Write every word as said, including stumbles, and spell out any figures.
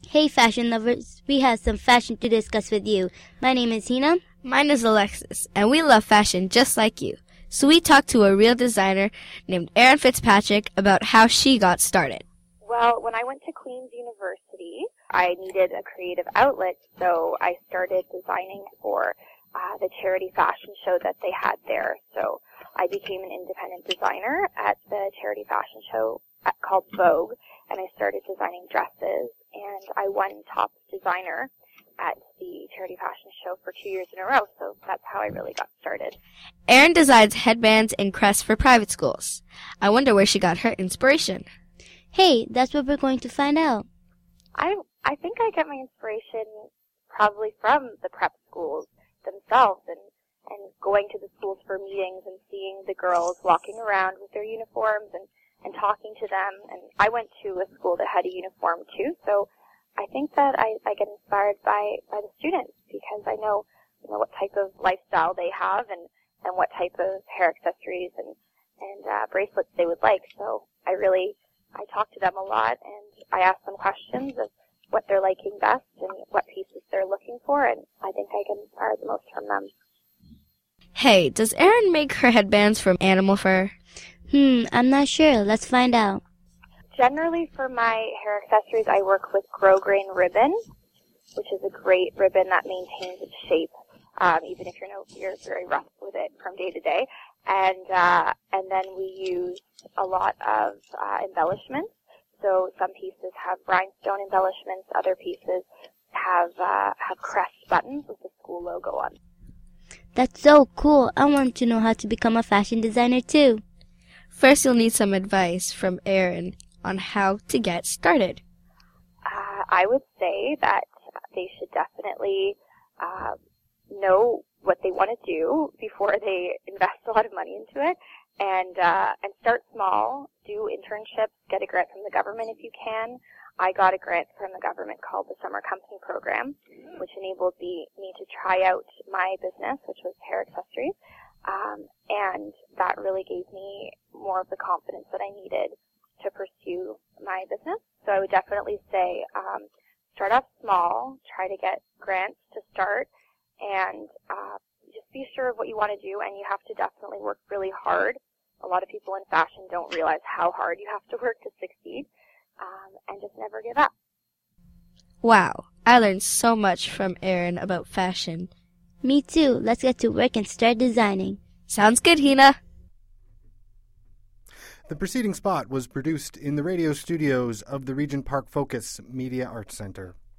Hey fashion lovers, we have some fashion to discuss with you. My name is Hina. Mine is Alexis, and we love fashion just like you. So we talked to a real designer named Erin Fitzpatrick about how she got started. Well, when I went to Queen's University, I needed a creative outlet, so I started designing for uh, the charity fashion show that they had there. So I became an independent designer at the charity fashion show at, called Vogue, and I started designing dresses, and I won top designer at the charity fashion show for two years in a row, so that's how I really got started. Erin designs headbands and crests for private schools. I wonder where she got her inspiration. Hey, that's what we're going to find out. I I think I get my inspiration probably from the prep schools themselves, and, and going to the schools for meetings and seeing the girls walking around with their uniforms and, and talking to them. And I went to a school that had a uniform too, so I think that I, I get inspired by, by the students because I know, you know what type of lifestyle they have and, and what type of hair accessories and, and uh, bracelets they would like. So I really, I talk to them a lot and I ask them questions of what they're liking best and what pieces they're looking for, and I think I get inspired the most from them. Hey, does Erin make her headbands from animal fur? Hmm, I'm not sure. Let's find out. Generally, for my hair accessories, I work with Grosgrain ribbon, which is a great ribbon that maintains its shape, um, even if you're, no, you're very rough with it from day to day. And uh, and then we use a lot of uh, embellishments. So some pieces have rhinestone embellishments, other pieces have uh, have crest buttons with the school logo on. That's so cool. I want to know how to become a fashion designer too. First, you'll need some advice from Erin on how to get started. Uh, I would say that they should definitely uh, know what they want to do before they invest a lot of money into it, and uh, and start small. Do internships. Get a grant from the government if you can. I got a grant from the government called the Summer Company Program, which enabled me, me to try out my business, which was hair accessories, um, and that really gave me more of the confidence that I needed to pursue my business. So I would definitely say um, start off small, try to get grants to start, and uh, just be sure of what you want to do, and you have to definitely work really hard. A lot of people in fashion don't realize how hard you have to work to succeed, um, and just never give up. Wow, I learned so much from Erin about fashion. Me too. Let's get to work and start designing. Sounds good, Hina. The preceding spot was produced in the radio studios of the Regent Park Focus Media Arts Center.